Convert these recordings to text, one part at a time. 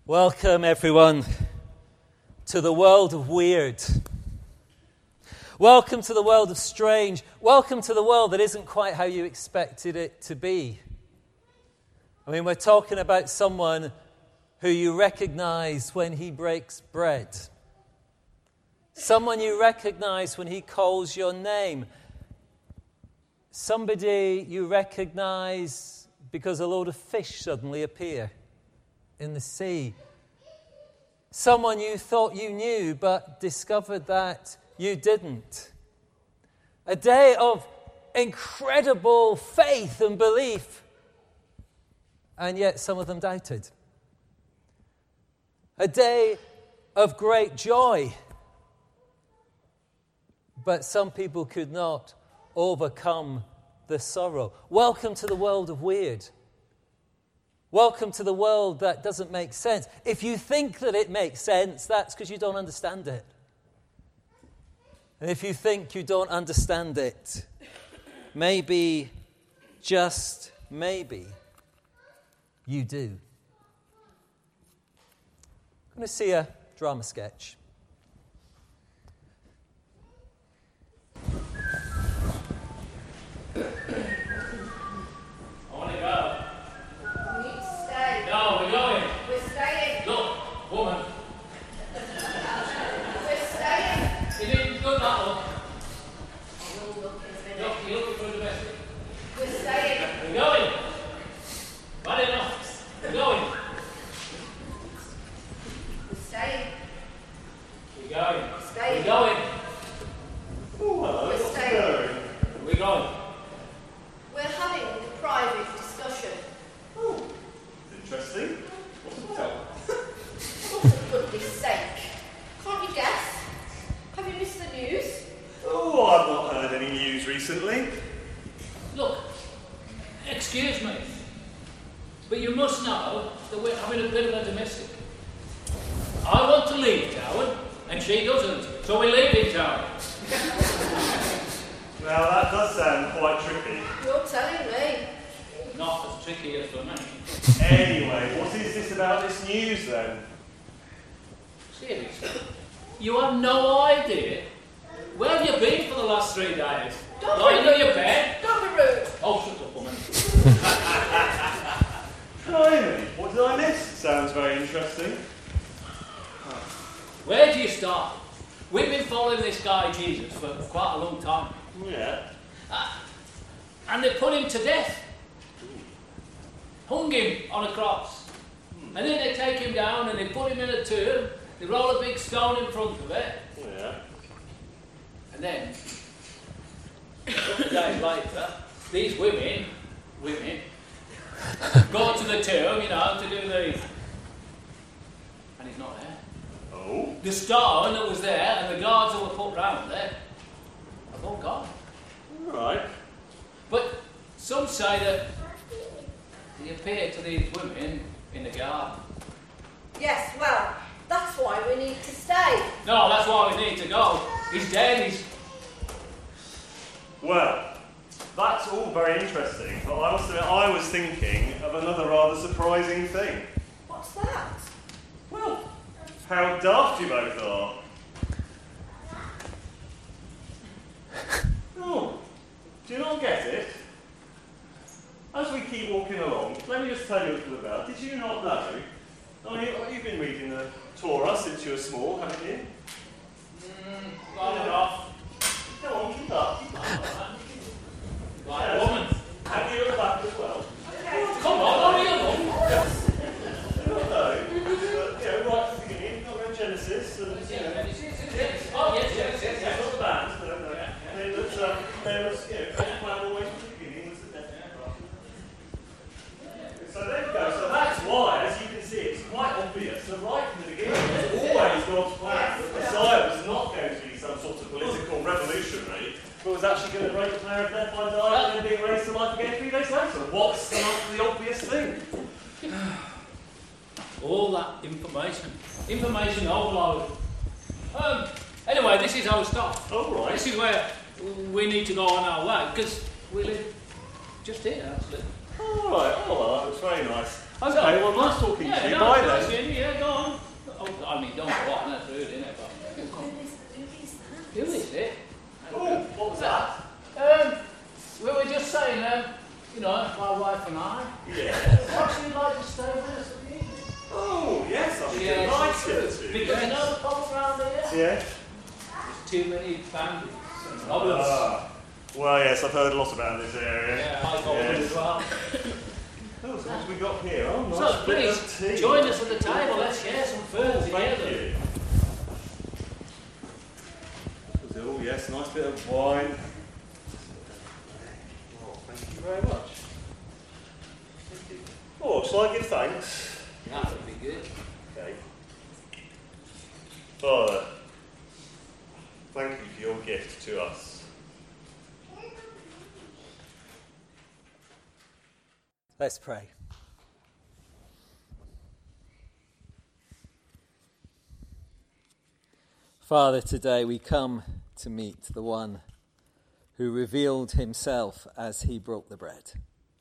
Welcome, everyone, to the world of weird. Welcome to the world of strange. Welcome to the world that isn't quite how you expected it to be. I mean, we're talking about someone who you recognize when he breaks bread. Someone you recognize when he calls your name. Somebody you recognize because a load of fish suddenly appear in the sea. Someone you thought you knew but discovered that you didn't. A day of incredible faith and belief, and yet some of them doubted. A day of great joy, but some people could not overcome the sorrow. Welcome to the world of weird. Welcome to the world that doesn't make sense. If you think that it makes sense, that's because you don't understand it. And if you think you don't understand it, maybe, just maybe, you do. I'm going to see a drama sketch. Look, excuse me, but you must know that we're having a bit of a domestic. I want to leave town, and she doesn't, so we're leaving town. Now that does sound quite tricky. You're telling me. Not as tricky as for me. Anyway, what is this about this news then? Seriously? You have no idea? Where have you been for the last 3 days? Lying on your bed? Don't be rude. Oh, shut up, woman. Blimey, what did I miss? Sounds very interesting. Where do you start? We've been following this guy Jesus for quite a long time. Yeah. And they put him to death. Hung him on a cross. And then they take him down and they put him in a tomb. They roll a big stone in front of it. Yeah. And then, a couple of days later, these women, go to the tomb, to do the... And he's not there. Oh? The stone that was there and the guards that were put round there have all gone. Right. But some say that he appeared to these women in the garden. Yes, well, that's why we need to stay. No, that's why we need to go. He's dead, Well, that's all very interesting, but I was thinking of another rather surprising thing. What's that? Well, how daft you both are. Oh, do you not get it? As we keep walking along, let me just tell you a little about. Did you not know? I mean, you've been reading the Torah since you were small, haven't you? Got it off. Go on, keep up. Like a woman. Have you at the back as well? Come on, hurry along. No, right at the beginning, not around Genesis, and Oh, yes. not the band, no. There was, faith plan always from the beginning, was the death of Christ. So there we go. So that's why, as you can see, it's quite obvious that right from the beginning, it was always God's plan that Messiah was not going to be some sort of political revolutionary, but was actually going to break the power of death by dying and then being raised to life again 3 days later. What's the obvious thing? All that information overload. Anyway, this is our stop. Oh, right. This is where we need to go on our way, because we live just here, actually. All right. Oh, well, that was very nice. So, Okay, well, nice talking to you. Bye then. Yeah, go You're Yeah, delighted it's to. because you know the problem around here? Yeah? There's too many bandits and robbers. Well, yes, I've heard a lot about this area. Yeah, I got one as well. Oh, so what have we got here? Oh, nice So bit of please, tea. join us at the table. Let's share some food Thank together. you. Oh, yes, nice bit of wine. Oh, thank you very much. Oh, shall I give thanks? That would be good. Okay. Father, thank you for your gift to us. Let's pray. Father, today we come to meet the one who revealed himself as he broke the bread.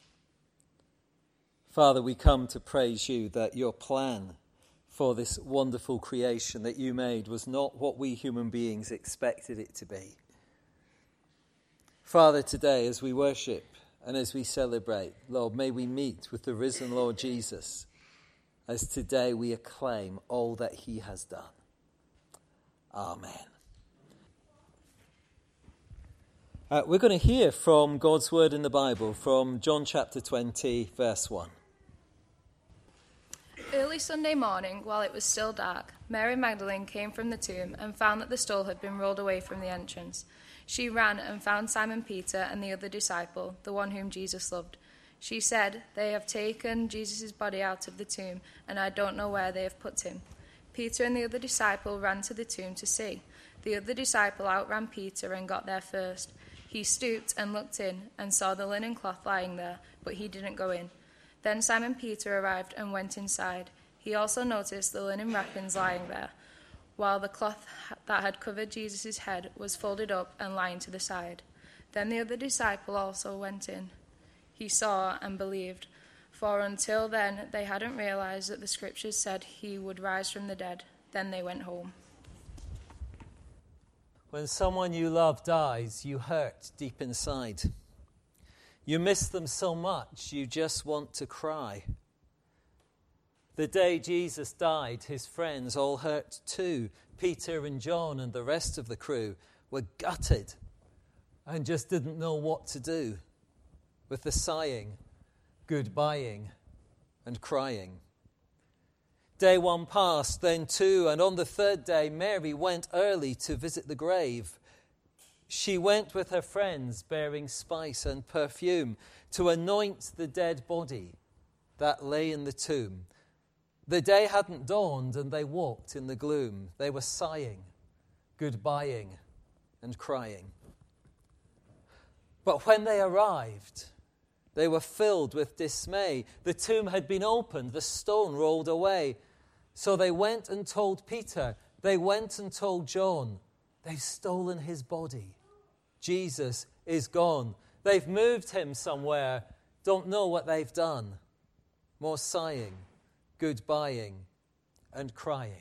Father, we come to praise you that your plan for this wonderful creation that you made was not what we human beings expected it to be. Father, today as we worship and as we celebrate, Lord, may we meet with the risen Lord Jesus as today we acclaim all that he has done. Amen. We're going to hear from God's word in the Bible from John chapter 20, verse 1. Early Sunday morning, while it was still dark, Mary Magdalene came from the tomb and found that the stone had been rolled away from the entrance. She ran and found Simon Peter and the other disciple, the one whom Jesus loved. She said, "They have taken Jesus' body out of the tomb, and I don't know where they have put him." Peter and the other disciple ran to the tomb to see. The other disciple outran Peter and got there first. He stooped and looked in and saw the linen cloth lying there, but he didn't go in. Then Simon Peter arrived and went inside. He also noticed the linen wrappings lying there, while the cloth that had covered Jesus' head was folded up and lying to the side. Then the other disciple also went in. He saw and believed, for until then they hadn't realized that the scriptures said he would rise from the dead. Then they went home. When someone you love dies, you hurt deep inside. You miss them so much, you just want to cry. The day Jesus died, his friends all hurt too. Peter and John and the rest of the crew were gutted and just didn't know what to do with the sighing, goodbying, and crying. Day one passed, then two, and on the third day, Mary went early to visit the grave. She went with her friends, bearing spice and perfume, to anoint the dead body that lay in the tomb. The day hadn't dawned, and they walked in the gloom. They were sighing, goodbying, and crying. But when they arrived, they were filled with dismay. The tomb had been opened, the stone rolled away. So they went and told Peter. They went and told John. They've stolen his body. Jesus is gone. They've moved him somewhere. Don't know what they've done. More sighing, goodbying, and crying.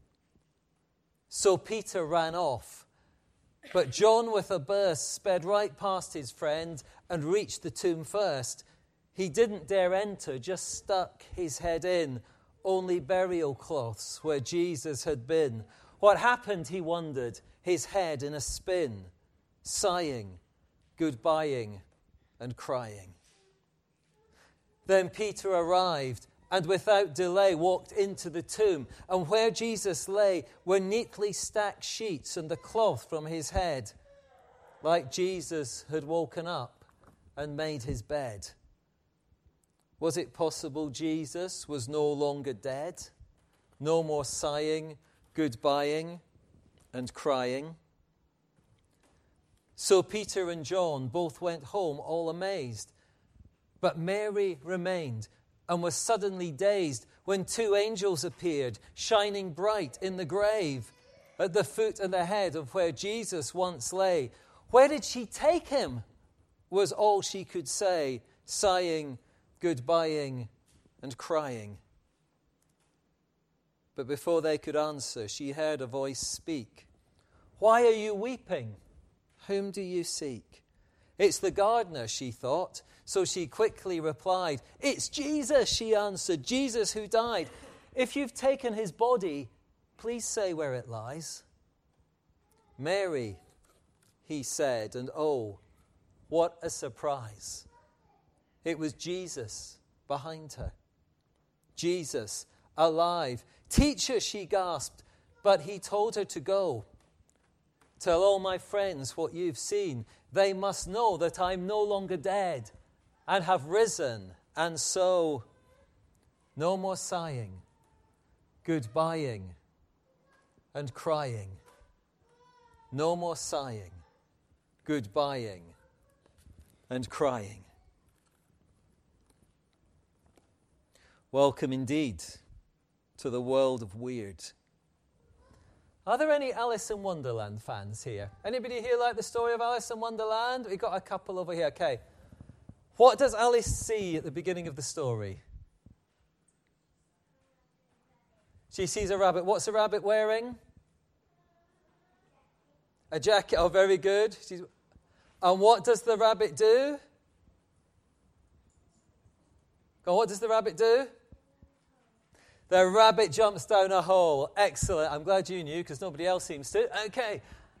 So Peter ran off, but John with a burst sped right past his friend and reached the tomb first. He didn't dare enter, just stuck his head in, only burial cloths where Jesus had been. What happened, he wondered, his head in a spin, sighing, goodbying, and crying. Then Peter arrived and without delay walked into the tomb, and where Jesus lay were neatly stacked sheets and the cloth from his head, like Jesus had woken up and made his bed. Was it possible Jesus was no longer dead? No more sighing, goodbying, and crying? So Peter and John both went home all amazed. But Mary remained and was suddenly dazed when two angels appeared, shining bright in the grave, at the foot and the head of where Jesus once lay. "Where did she take him?" was all she could say, sighing, goodbying, and crying. But before they could answer, she heard a voice speak. "Why are you weeping? Whom do you seek?" "It's the gardener," she thought. So she quickly replied. "It's Jesus," she answered, "Jesus who died. if you've taken his body, please say where it lies. Mary, he said, and oh, what a surprise. It was Jesus behind her. Jesus, alive. Teacher, she gasped, but he told her to go. Tell all my friends what you've seen. They must know that I'm no longer dead and have risen. And so, no more sighing, goodbying, and crying. No more sighing, goodbying, and crying. Welcome indeed to the world of weird. Are there any Alice in Wonderland fans here? Anybody here like the story of Alice in Wonderland? We've got a couple over here. Okay. What does Alice see at the beginning of the story? She sees a rabbit. What's the rabbit wearing? A jacket. Oh, very good. And what does the rabbit do? What does the rabbit do? The rabbit jumps down a hole. Excellent. I'm glad you knew because nobody else seems to. Okay.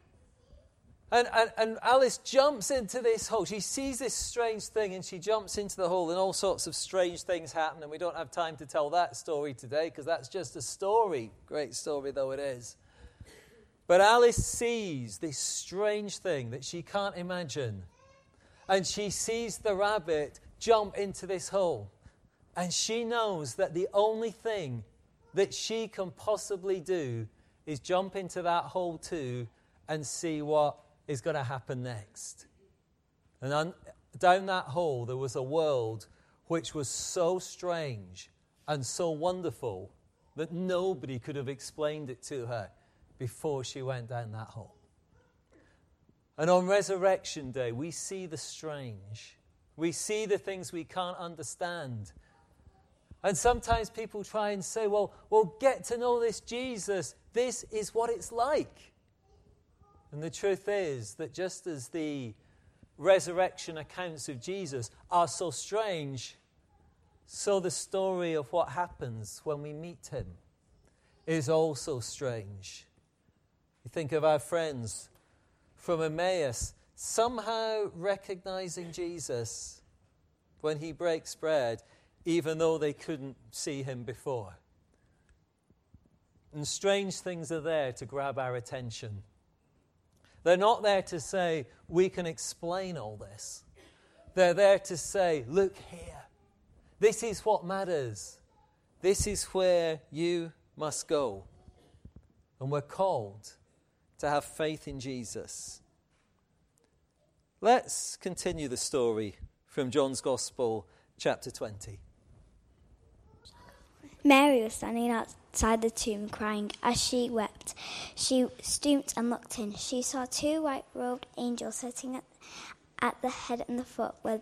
And Alice jumps into this hole. She sees this strange thing and she jumps into the hole and all sorts of strange things happen. And we don't have time to tell that story today because that's just a story. Great story though it is. But Alice sees this strange thing that she can't imagine. And she sees the rabbit jump into this hole. And she knows that the only thing that she can possibly do is jump into that hole too and see what is going to happen next. And down that hole there was a world which was so strange and so wonderful that nobody could have explained it to her before she went down that hole. And on Resurrection Day we see the strange. We see the things we can't understand. And sometimes people try and say, well, get to know this Jesus. This is what it's like. And the truth is that just as the resurrection accounts of Jesus are so strange, so the story of what happens when we meet him is also strange. You think of our friends from Emmaus somehow recognizing Jesus when he breaks bread, even though they couldn't see him before. And strange things are there to grab our attention. They're not there to say, we can explain all this. They're there to say, look here. This is what matters. This is where you must go. And we're called to have faith in Jesus. Let's continue the story from John's Gospel, chapter 20. Mary was standing outside the tomb crying. As she wept, she stooped and looked in. She saw two white-robed angels sitting at the head and the foot where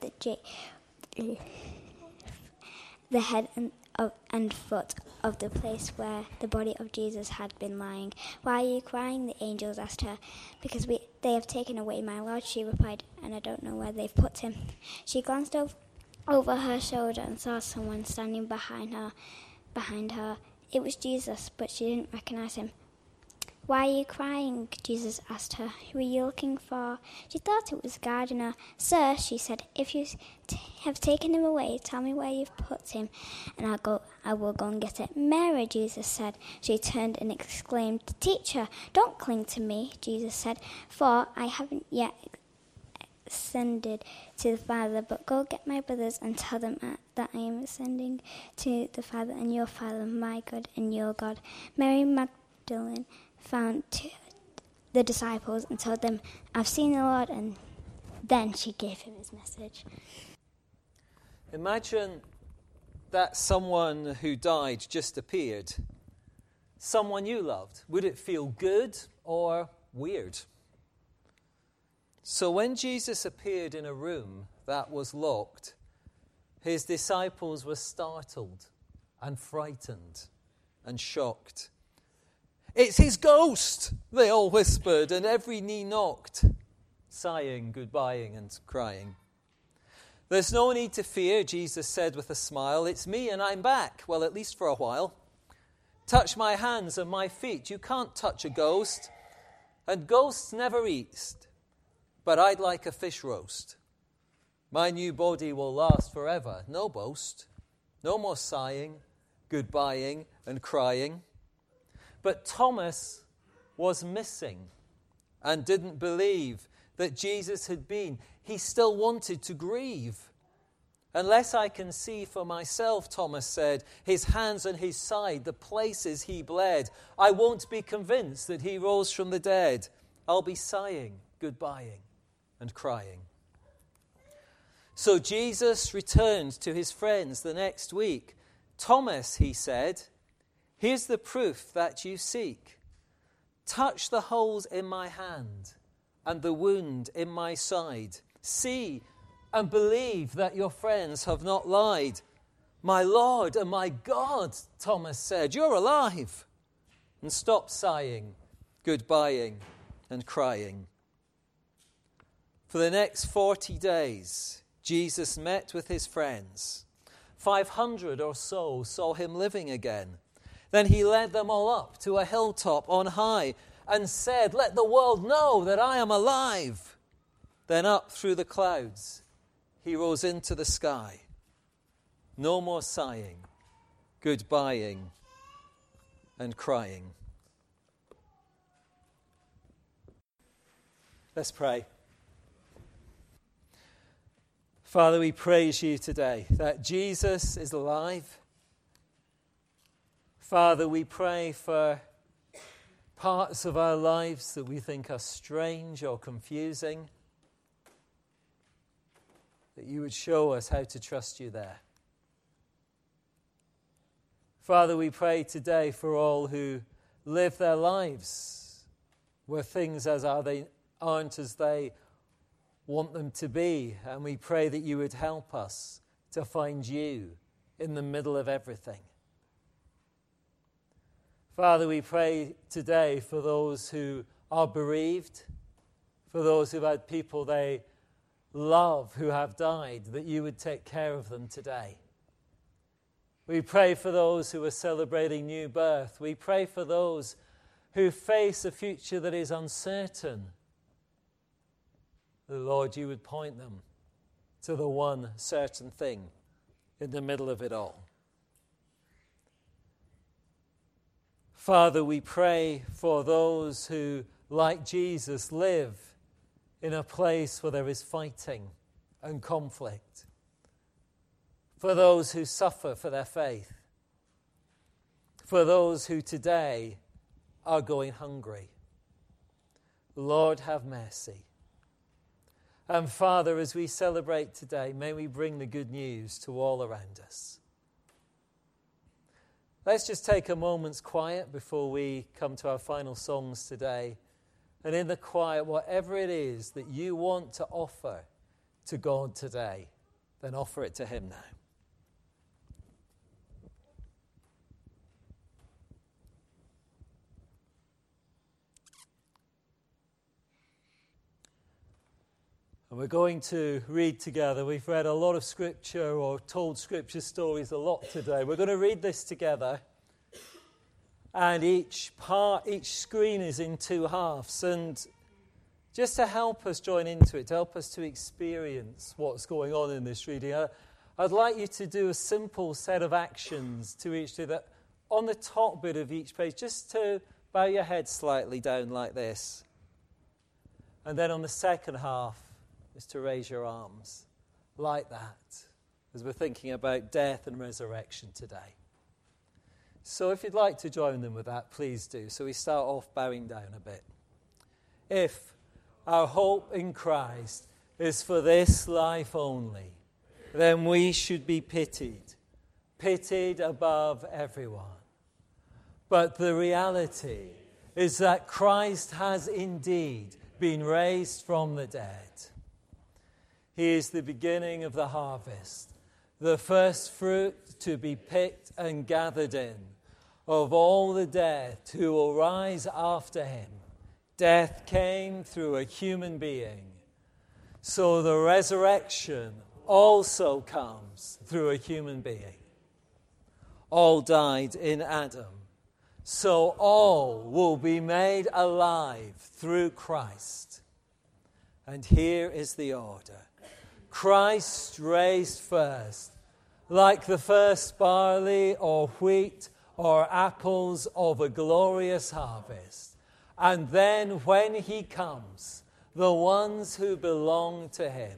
the head and foot of the place where the body of Jesus had been lying. Why are you crying? The angels asked her. Because they have taken away my Lord, she replied, and I don't know where they've put him. She glanced over her shoulder and saw someone standing behind her. It was Jesus, but she didn't recognize him. Why are you crying? Jesus asked her. Who are you looking for? She thought it was the gardener. Sir, she said, if you have taken him away, tell me where you've put him, and I will go and get it. Mary, Jesus said. She turned and exclaimed, Teacher, don't cling to me, Jesus said, for I haven't yet ascended to the Father, but go get my brothers and tell them that I am ascending to the Father and your Father, my God and your God. Mary Magdalene found the disciples and told them, I've seen the Lord, and then she gave him his message. Imagine that someone who died just appeared. Someone you loved. Would it feel good or weird? So when Jesus appeared in a room that was locked, his disciples were startled and frightened and shocked. It's his ghost, they all whispered, and every knee knocked, sighing, goodbying, and crying. There's no need to fear, Jesus said with a smile. It's me and I'm back, well, at least for a while. Touch my hands and my feet. You can't touch a ghost. And ghosts never eat. But I'd like a fish roast. My new body will last forever. No boast. No more sighing, goodbying, and crying. But Thomas was missing and didn't believe that Jesus had been. He still wanted to grieve. Unless I can see for myself, Thomas said, his hands and his side, the places he bled, I won't be convinced that he rose from the dead. I'll be sighing, goodbying, and crying. So Jesus returned to his friends the next week. Thomas, he said, here's the proof that you seek. Touch the holes in my hand and the wound in my side. See and believe that your friends have not lied. My Lord and my God, Thomas said, you're alive. And stop sighing, goodbying, and crying. For the next 40 days, Jesus met with his friends. 500 or so saw him living again. Then he led them all up to a hilltop on high and said, let the world know that I am alive. Then up through the clouds, he rose into the sky. No more sighing, goodbying, and crying. Let's pray. Father, we praise you today that Jesus is alive. Father, we pray for parts of our lives that we think are strange or confusing, that you would show us how to trust you there. Father, we pray today for all who live their lives where things aren't as they want them to be, and we pray that you would help us to find you in the middle of everything. Father, we pray today for those who are bereaved, for those who've had people they love who have died, that you would take care of them today. We pray for those who are celebrating new birth. We pray for those who face a future that is uncertain. Lord, you would point them to the one certain thing in the middle of it all. Father, we pray for those who, like Jesus, live in a place where there is fighting and conflict. For those who suffer for their faith. For those who today are going hungry. Lord, have mercy. And Father, as we celebrate today, may we bring the good news to all around us. Let's just take a moment's quiet before we come to our final songs today. And in the quiet, whatever it is that you want to offer to God today, then offer it to him now. And we're going to read together. We've read a lot of scripture or told scripture stories a lot today. We're going to read this together. And each screen is in two halves. And just to help us join into it, to help us to experience what's going on in this reading, I'd like you to do a simple set of actions to each day that on the top bit of each page, just to bow your head slightly down like this. And then on the second half, is to raise your arms like that as we're thinking about death and resurrection today. So if you'd like to join them with that, please do. So we start off bowing down a bit. If our hope in Christ is for this life only, then we should be pitied above everyone. But the reality is that Christ has indeed been raised from the dead. He is the beginning of the harvest, the first fruit to be picked and gathered in of all the dead who will rise after him. Death came through a human being, so the resurrection also comes through a human being. All died in Adam, so all will be made alive through Christ. And here is the order. Christ raised first, like the first barley or wheat or apples of a glorious harvest. And then when he comes, the ones who belong to him.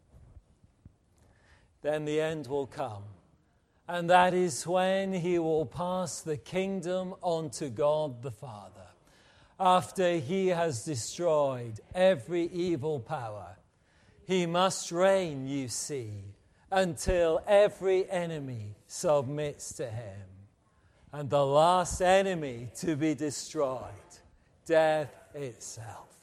Then the end will come. And that is when he will pass the kingdom on to God the Father, after he has destroyed every evil power. He must reign, you see, until every enemy submits to him. And the last enemy to be destroyed, death itself.